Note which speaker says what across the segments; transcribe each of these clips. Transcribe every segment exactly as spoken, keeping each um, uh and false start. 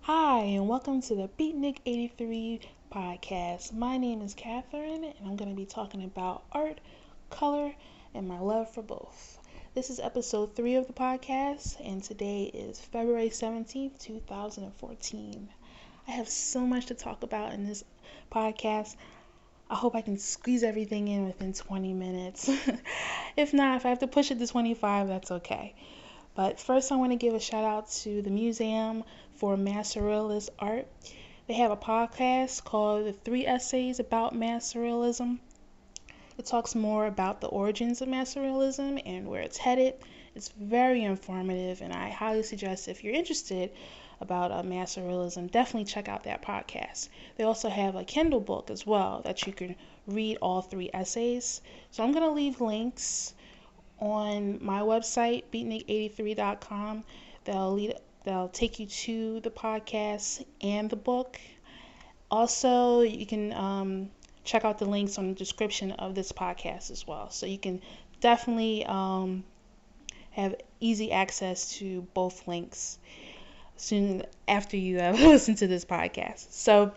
Speaker 1: Hi, and welcome to the Beatnik eighty-three podcast. My name is Catherine, and I'm going to be talking about art, color, and my love for both. This is episode three of the podcast, and today is February seventeenth, twenty fourteen. I have so much to talk about in this podcast. I hope I can squeeze everything in within twenty minutes. If not, if I have to push it to twenty-five, that's okay. But first, I want to give a shout out to the Museum for Mass Surrealist Art. They have a podcast called The Three Essays About Mass Surrealism. It talks more about the origins of Mass Surrealism and where it's headed. It's very informative, and I highly suggest if you're interested about uh, Mass Surrealism, definitely check out that podcast. They also have a Kindle book as well that you can read all three essays. So I'm going to leave links on my website, beatnik eighty-three dot com. They'll lead they'll take you to the podcast and the book. Also, you can um, check out the links on the description of this podcast as well. So you can definitely um, have easy access to both links soon after you have listened to this podcast. So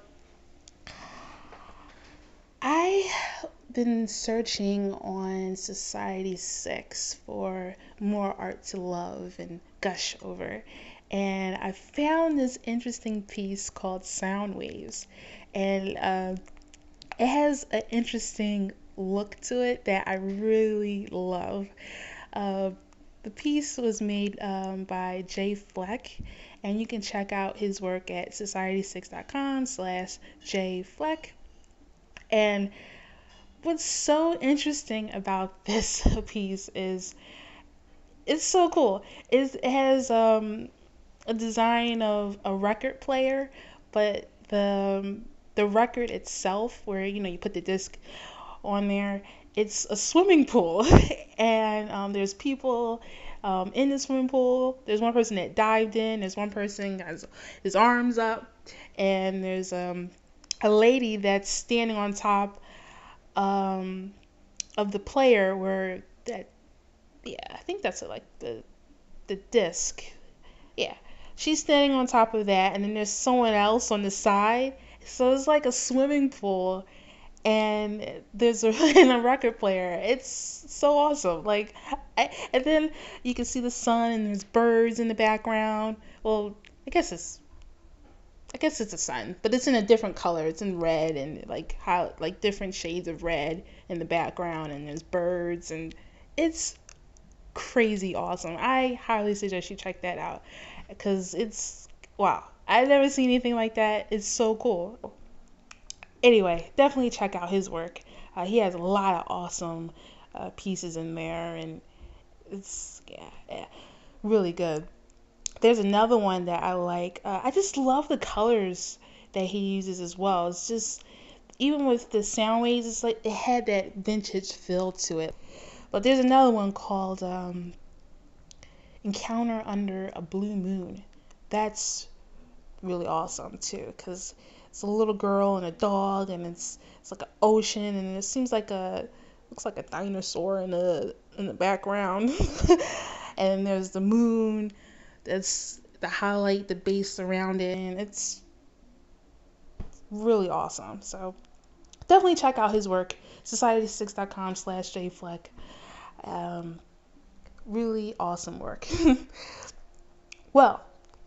Speaker 1: I been searching on Society six for more art to love and gush over, and I found this interesting piece called Sound Waves, and uh, it has an interesting look to it that I really love. Uh, the piece was made um, by Jay Fleck, and you can check out his work at society six dot com slash Jay Fleck. And what's so interesting about this piece is it's so cool. It's, it has um, a design of a record player, but the um, the record itself, where you know you put the disc on there, it's a swimming pool, and um, there's people um, in the swimming pool. There's one person that dived in. There's one person has his arms up, and there's um, a lady that's standing on top um, of the player where that, yeah, I think that's like the the disc. Yeah, she's standing on top of that, and then there's someone else on the side. So it's like a swimming pool, and there's a, and a record player. It's so awesome. Like, I, and then you can see the sun, and there's birds in the background. Well, I guess it's I guess it's a sun, but it's in a different color. It's in red and like how like different shades of red in the background, and there's birds, and it's crazy awesome. I highly suggest you check that out because it's wow. I've never seen anything like that. It's so cool. Anyway, definitely check out his work. Uh, he has a lot of awesome uh, pieces in there, and it's yeah, yeah, really good. There's another one that I like. Uh, I just love the colors that he uses as well. It's just, even with the sound waves, it's like it had that vintage feel to it. But there's another one called um, Encounter Under a Blue Moon. That's really awesome too, because it's a little girl and a dog, and it's it's like an ocean, and it seems like a looks like a dinosaur in the in the background. And there's the moon that's the highlight, the base around it, and it's really awesome. So definitely check out his work, society six dot com slash jfleck. Um, really awesome work. Well,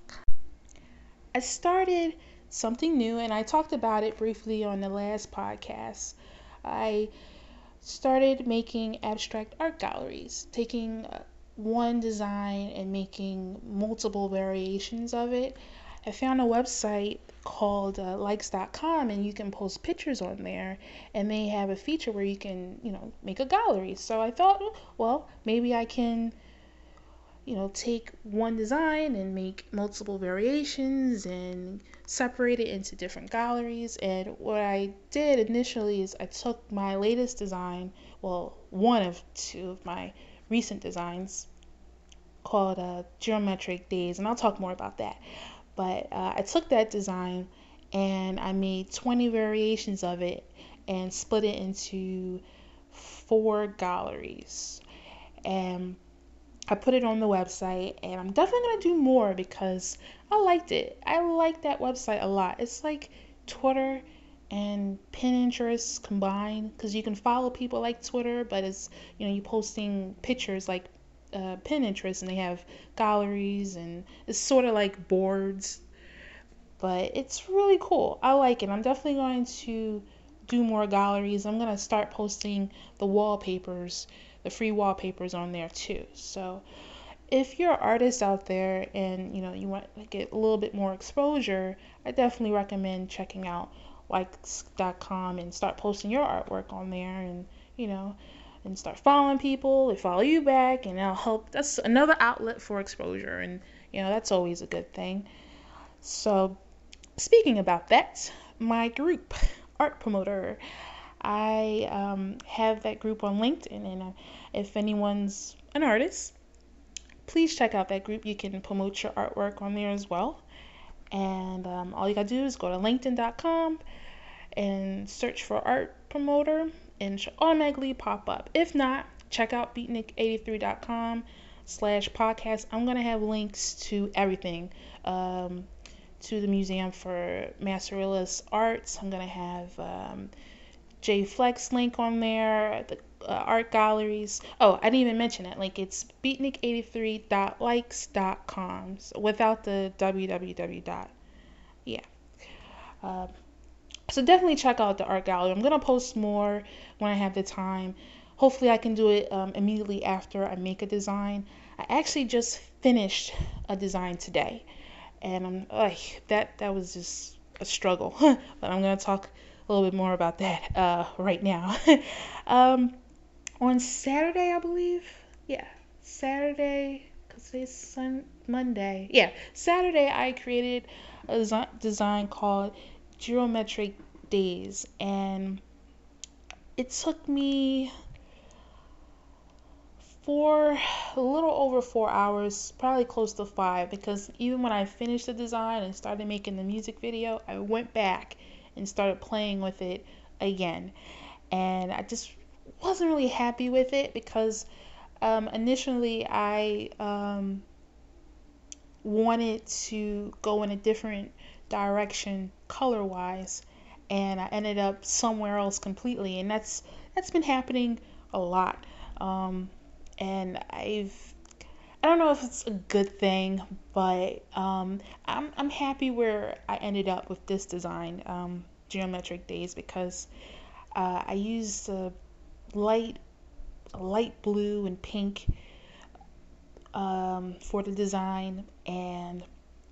Speaker 1: I started something new, and I talked about it briefly on the last podcast. I started making abstract art galleries, taking uh, one design and making multiple variations of it. I found a website called uh, likes dot com, and you can post pictures on there, and they have a feature where you can, you know, make a gallery. So I thought, well, maybe I can, you know, take one design and make multiple variations and separate it into different galleries. And what I did initially is I took my latest design, well, one of two of my recent designs, called uh, Geometric Days, and I'll talk more about that. But uh, I took that design and I made twenty variations of it and split it into four galleries. And I put it on the website, and I'm definitely going to do more because I liked it. I like that website a lot. It's like Twitter and Pinterest combined, because you can follow people like Twitter, but it's, you know, you posting pictures like uh, Pinterest, and they have galleries, and it's sort of like boards, but it's really cool. I like it. I'm definitely going to do more galleries. I'm going to start posting the wallpapers, the free wallpapers on there too. So if you're an artist out there and you know you want to get a little bit more exposure, I definitely recommend checking out wix dot com and start posting your artwork on there, and you know and start following people. They follow you back, and that'll help. That's another outlet for exposure, and you know that's always a good thing. So speaking about that, my group, Art Promoter, I um, have that group on LinkedIn, and uh, if anyone's an artist, please check out that group. You can promote your artwork on there as well. And um, all you gotta do is go to linkedin dot com and search for Art Promoter, and it should automatically pop up. If not, check out beatnik eighty-three dot com slash podcast. I'm gonna have links to everything. Um, to the Museum for Master Realist Arts. I'm gonna have um, J Flex link on there, the uh, art galleries. Oh, I didn't even mention that. Like, it's beatnik eighty-three dot likes dot com, so without the www dot. Yeah. Uh, so definitely check out the art gallery. I'm gonna post more when I have the time. Hopefully I can do it um, immediately after I make a design. I actually just finished a design today, and I'm uh, that that was just a struggle. But I'm gonna talk a little bit more about that uh, right now. um, on Saturday, I believe. Yeah, Saturday, cause it's Sun Monday. Yeah, Saturday I created a design, design called Geometric Days, and it took me four, a little over four hours, probably close to five, because even when I finished the design and started making the music video, I went back and started playing with it again. And I just wasn't really happy with it because um, initially I um, wanted to go in a different direction color wise, and I ended up somewhere else completely, and that's that's been happening a lot. Um, and I've I don't know if it's a good thing, but um, I'm I'm happy where I ended up with this design, um, Geometric Days, because uh, I used a light light blue and pink um, for the design, and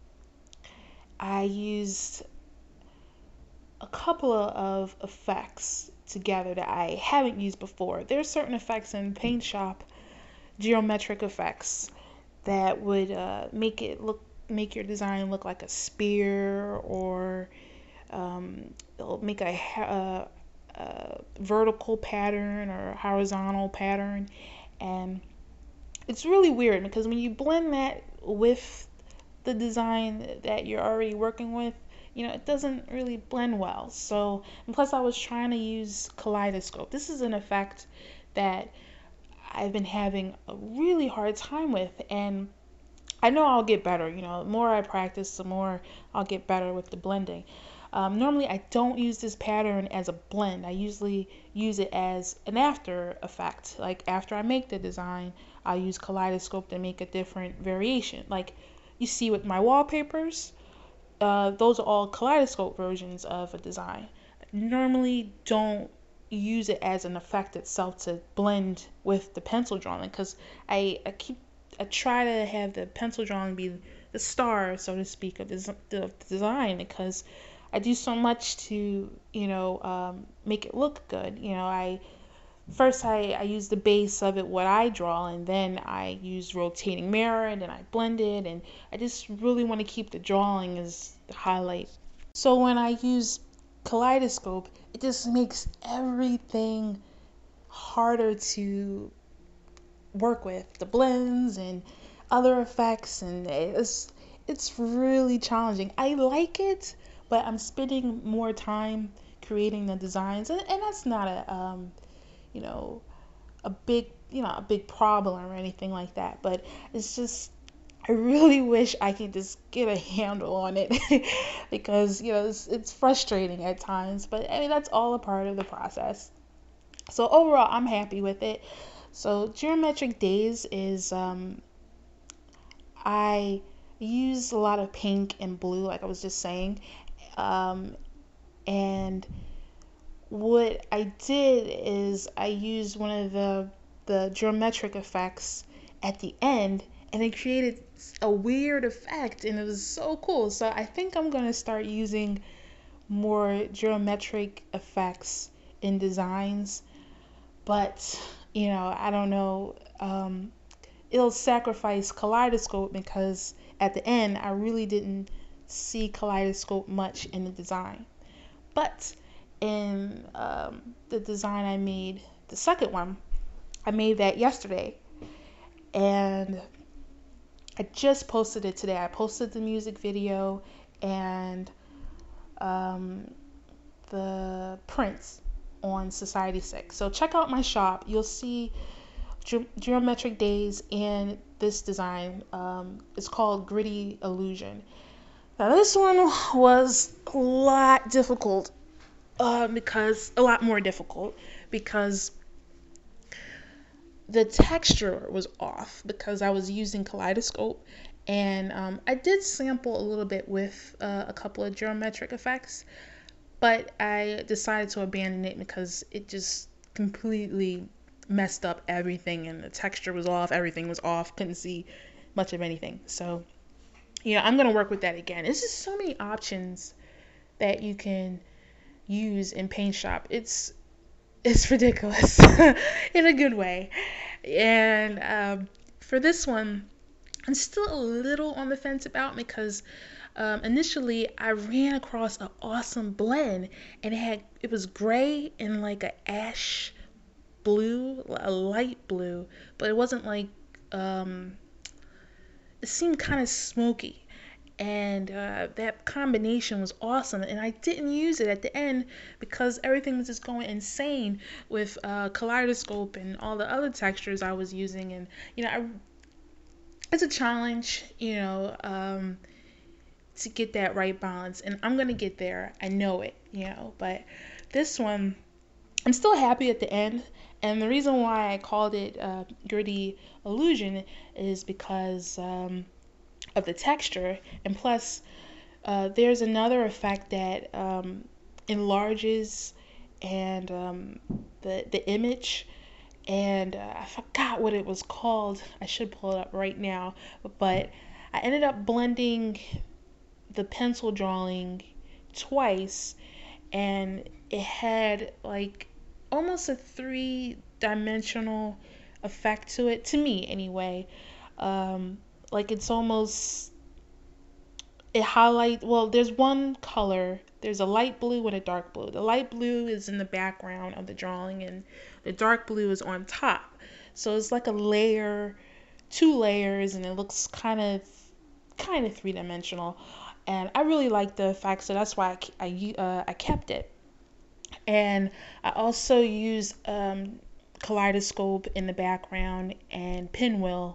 Speaker 1: I used a couple of effects together that I haven't used before. There's certain effects in Paint Shop, geometric effects, that would uh, make it look make your design look like a spear, or um, it'll make a, a, a vertical pattern or a horizontal pattern, and it's really weird because when you blend that with the design that you're already working with, you know, it doesn't really blend well. So, and plus I was trying to use kaleidoscope. This is an effect that I've been having a really hard time with, and I know I'll get better. You know, the more I practice, the more I'll get better with the blending. Um, normally, I don't use this pattern as a blend. I usually use it as an after effect. Like after I make the design, I'll use kaleidoscope to make a different variation. Like you see with my wallpapers, uh, those are all kaleidoscope versions of a design. Normally, don't use it as an effect itself to blend with the pencil drawing, because I, I keep I try to have the pencil drawing be the star, so to speak, of the, the design, because I do so much to, you know, um, make it look good. You know, I first I, I use the base of it, what I draw, and then I use rotating mirror, and then I blend it, and I just really want to keep the drawing as the highlight. So when I use kaleidoscope, it just makes everything harder to work with, the blends and other effects, and it's it's really challenging. I like it, but I'm spending more time creating the designs, and, and that's not a um, you know a big, you know, a big problem or anything like that. But it's just, I really wish I could just get a handle on it because, you know, it's, it's frustrating at times. But I mean, that's all a part of the process. So overall, I'm happy with it. So Geometric Days is, um, I use a lot of pink and blue, like I was just saying. Um, and what I did is I used one of the the geometric effects at the end, and it created a weird effect, and it was so cool. So I think I'm gonna start using more geometric effects in designs, but you know, I don't know. Um, it'll sacrifice Kaleidoscope because at the end I really didn't see Kaleidoscope much in the design. But in um, the design I made, the second one, I made that yesterday, and I just posted it today. I posted the music video and um, the prints on Society six. So check out my shop. You'll see Ge- Geometric Days and this design. Um, it's called Gritty Illusion. Now this one was a lot difficult uh, because a lot more difficult because the texture was off because I was using Kaleidoscope, and um, I did sample a little bit with uh, a couple of geometric effects, but I decided to abandon it because it just completely messed up everything, and the texture was off, everything was off, couldn't see much of anything. So yeah, I'm gonna work with that again. There's just so many options that you can use in Paint Shop. It's it's ridiculous in a good way. And um, for this one, I'm still a little on the fence about because um, initially I ran across an awesome blend, and it had it was gray and like a ash blue, a light blue, but it wasn't like um, it seemed kind of smoky, and uh, that combination was awesome, and I didn't use it at the end because everything was just going insane with uh, Kaleidoscope and all the other textures I was using. And you know, I, it's a challenge, you know, um, to get that right balance, and I'm gonna get there, I know it, you know. But this one, I'm still happy at the end, and the reason why I called it uh, Gritty Illusion is because um, of the texture, and plus uh, there's another effect that um, enlarges and um, the the image, and uh, I forgot what it was called. I should pull it up right now, but I ended up blending the pencil drawing twice, and it had like almost a three dimensional effect to it, to me anyway. Um, like it's almost, it highlight, well, there's one color, there's a light blue and a dark blue. The light blue is in the background of the drawing, and the dark blue is on top. So it's like a layer, two layers, and it looks kind of kind of three-dimensional. And I really like the effect, so that's why I, I, uh, I kept it. And I also use um, Kaleidoscope in the background and Pinwheel,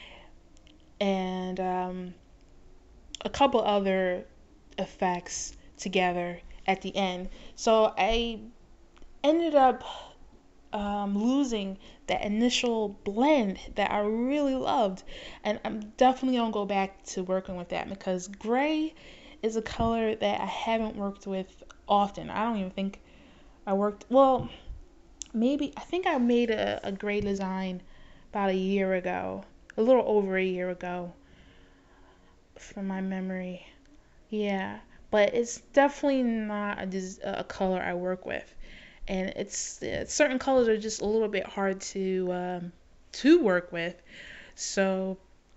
Speaker 1: and um, a couple other effects together at the end. So I ended up um, losing that initial blend that I really loved, and I'm definitely gonna go back to working with that because gray is a color that I haven't worked with often. I don't even think I worked, well, maybe, I think I made a, a gray design about a year ago, a little over a year ago, from my memory. Yeah, but it's definitely not a, des- a color I work with, and it's, uh, certain colors are just a little bit hard to um, to work with. So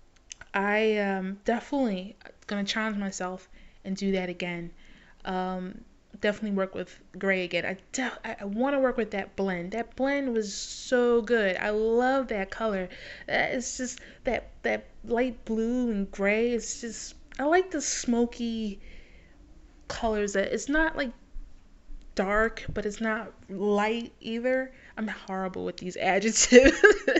Speaker 1: I um, definitely gonna challenge myself and do that again. Um, definitely work with gray again. I def- I, I want to work with that blend. That blend was so good. I love that color. Uh, It's just that that light blue and gray. It's just, I like the smoky colors. That it's not like dark, but it's not light either. I'm horrible with these adjectives.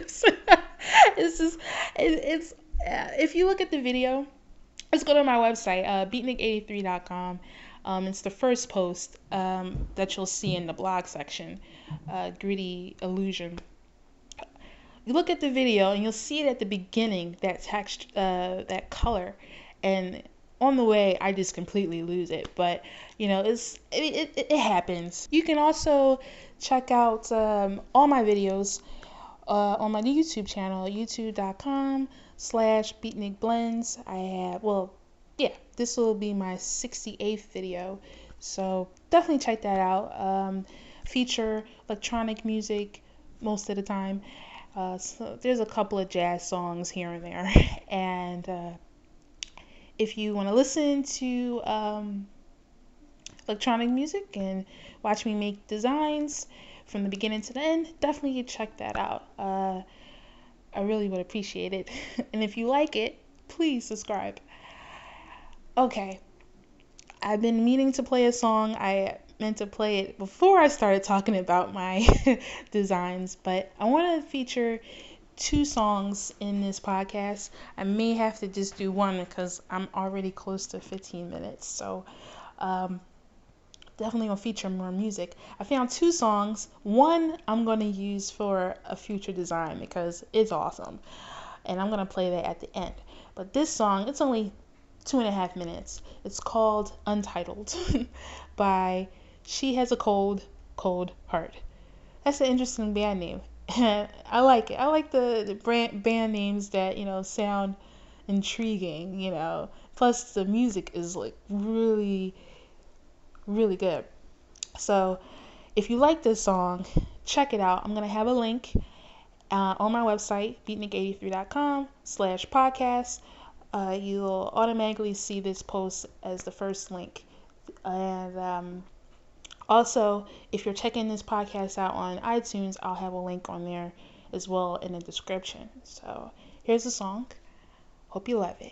Speaker 1: It's just, it, it's, uh, if you look at the video, let's go to my website, uh, beatnik eighty-three dot com. Um, it's the first post um, that you'll see in the blog section, uh, Gritty Illusion. You look at the video and you'll see it at the beginning, that text, uh, that color, and on the way I just completely lose it. But you know, it's it, it, it happens. You can also check out um, all my videos uh, on my YouTube channel, youtube dot com slash beatnik blends. I have, well, yeah, this will be my sixty-eighth video, so definitely check that out. Um, feature electronic music most of the time. Uh, so there's a couple of jazz songs here and there, and uh, if you want to listen to um, electronic music and watch me make designs from the beginning to the end, definitely check that out. Uh, I really would appreciate it. And if you like it, please subscribe. Okay, I've been meaning to play a song. I meant to play it before I started talking about my designs, but I want to feature two songs in this podcast. I may have to just do one because I'm already close to fifteen minutes, so um, definitely gonna feature more music. I found two songs. One I'm gonna use for a future design because it's awesome, and I'm gonna play that at the end. But this song, it's only two and a half minutes. It's called Untitled by She Has a Cold, Cold Heart. That's an interesting band name. I like it. I like the, the brand, band names that, you know, sound intriguing, you know. Plus the music is like really, really good. So if you like this song, check it out. I'm going to have a link uh, on my website, beatnik eighty-three dot com slash podcast. Uh, you'll automatically see this post as the first link. And um, also, if you're checking this podcast out on iTunes, I'll have a link on there as well in the description. So here's the song. Hope you love it.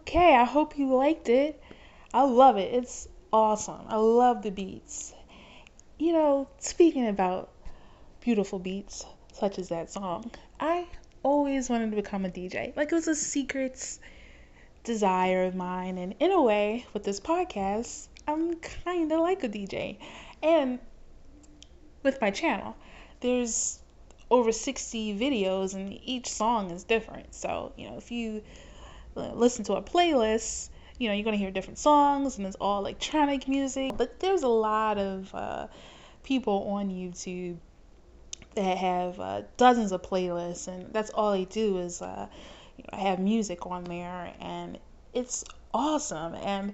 Speaker 1: Okay, I hope you liked it. I love it. It's awesome. I love the beats. You know, speaking about beautiful beats, such as that song, I always wanted to become a D J. Like, it was a secret desire of mine. And in a way, with this podcast, I'm kind of like a D J. And with my channel, there's over sixty videos, and each song is different. So, you know, if you listen to a playlist, you know, you're going to hear different songs, and it's all electronic music. But there's a lot of uh, people on YouTube that have uh, dozens of playlists, and that's all they do is uh, you know, have music on there, and it's awesome. And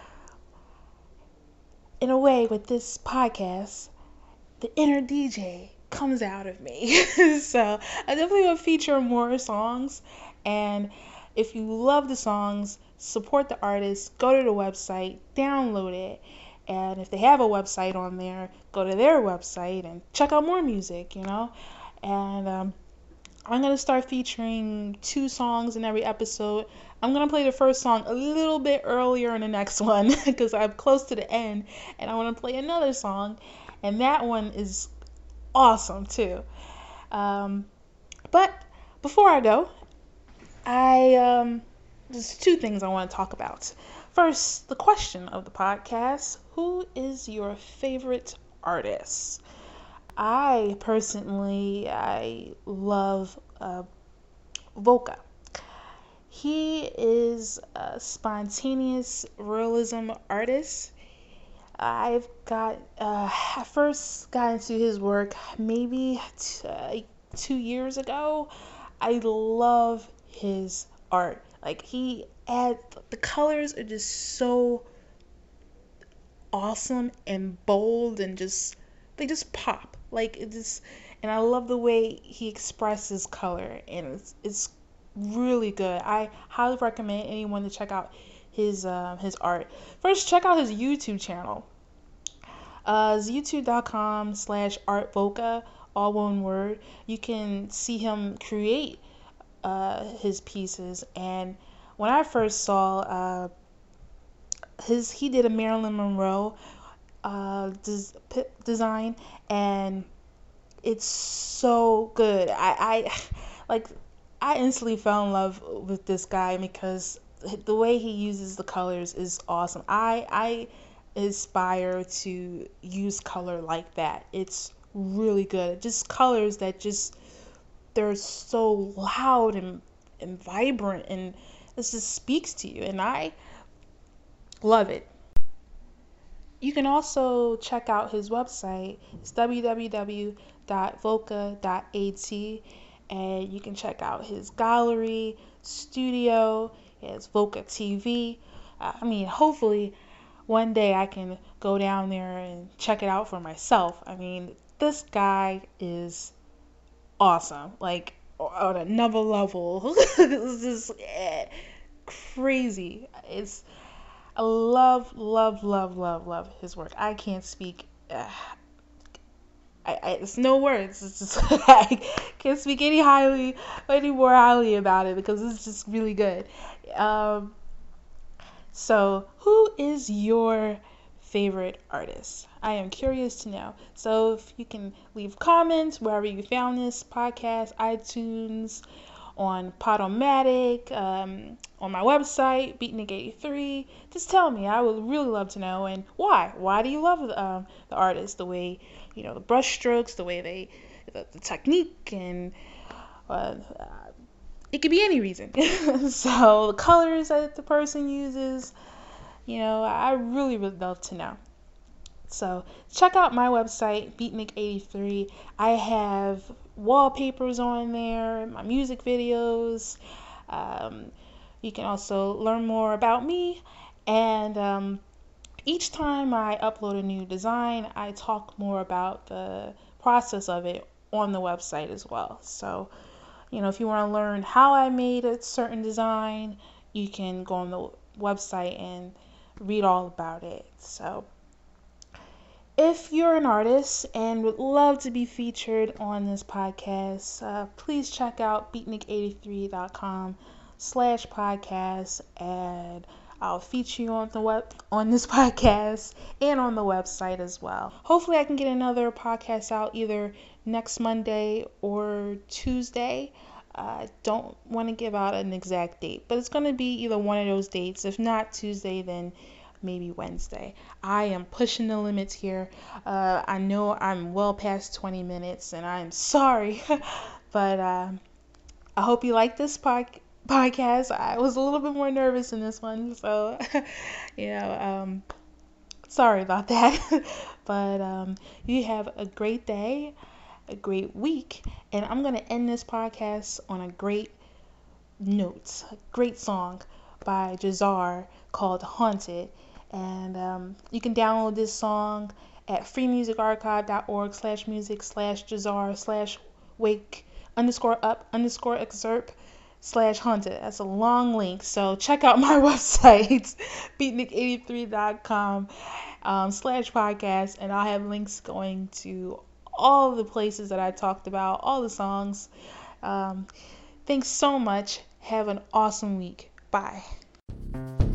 Speaker 1: in a way, with this podcast, the inner D J comes out of me. So I definitely will feature more songs, and if you love the songs, support the artists, go to the website, download it, and if they have a website on there, go to their website and check out more music, you know. And um, I'm going to start featuring two songs in every episode. I'm going to play the first song a little bit earlier in the next one because I'm close to the end, and I want to play another song, and that one is awesome too. Um, but before I go, I um, there's two things I want to talk about. First, the question of the podcast: who is your favorite artist? I personally, I love uh, Volca. He is a spontaneous realism artist. I've got, uh, I first got into his work maybe t- uh, two years ago. I love his art. Like, he adds, the colors are just so awesome and bold, and just, they just pop. Like, it just, and I love the way he expresses color, and it's, it's really good. I highly recommend anyone to check out his uh, his art. First, check out his YouTube channel. Uh, it's youtube.com slash artvoca, all one word. You can see him create uh, his pieces. And when I first saw uh, his, he did a Marilyn Monroe uh, des- p- design, and it's so good. I, I like I instantly fell in love with this guy because the way he uses the colors is awesome. I I aspire to use color like that. It's really good. Just colors that just, they're so loud and and vibrant, and it just speaks to you, and I love it. You can also check out his website. It's w w w dot volca dot a t, and you can check out his gallery, studio. It's Volca T V. Uh, I mean, hopefully one day I can go down there and check it out for myself. I mean, this guy is awesome. Like, on another level. It's just eh, crazy. It's I love, love, love, love, love his work. I can't speak. Uh, I, I, it's no words. It's just I can't speak any highly, any more highly about it because it's just really good. Um, so, who is your favorite artist? I am curious to know. So, if you can leave comments wherever you found this podcast, iTunes, on Podomatic, um, on my website, Beatnik eighty-three. Just tell me. I would really love to know. And why? Why do you love um, the artist? The way, you know, the brush strokes, the way they, the, the technique, and uh, it could be any reason. So the colors that the person uses, you know, I really would love to know. So check out my website, Beatnik eighty-three. I have wallpapers on there, my music videos. Um, you can also learn more about me. And um, each time I upload a new design, I talk more about the process of it on the website as well. So, you know, if you want to learn how I made a certain design, you can go on the website and read all about it. So, if you're an artist and would love to be featured on this podcast, uh, please check out beatnik eighty-three dot com slash podcast, and I'll feature you on the web on this podcast and on the website as well. Hopefully I can get another podcast out either next Monday or Tuesday. I uh, don't want to give out an exact date, but it's going to be either one of those dates. If not Tuesday, then maybe Wednesday. I am pushing the limits here. Uh, I know I'm well past twenty minutes, and I'm sorry, but uh, I hope you like this pod- podcast. I was a little bit more nervous in this one, so you know, um, sorry about that. But um, you have a great day, a great week, and I'm gonna end this podcast on a great note, a great song by Jahzzar called "Haunted." And um, you can download this song at freemusicarchive.org slash music slash Jahzzar slash wake underscore up underscore excerpt slash haunted. That's a long link. So check out my website, beatnik eighty-three dot com um, slash podcast. And I'll have links going to all the places that I talked about, all the songs. Um, thanks so much. Have an awesome week. Bye.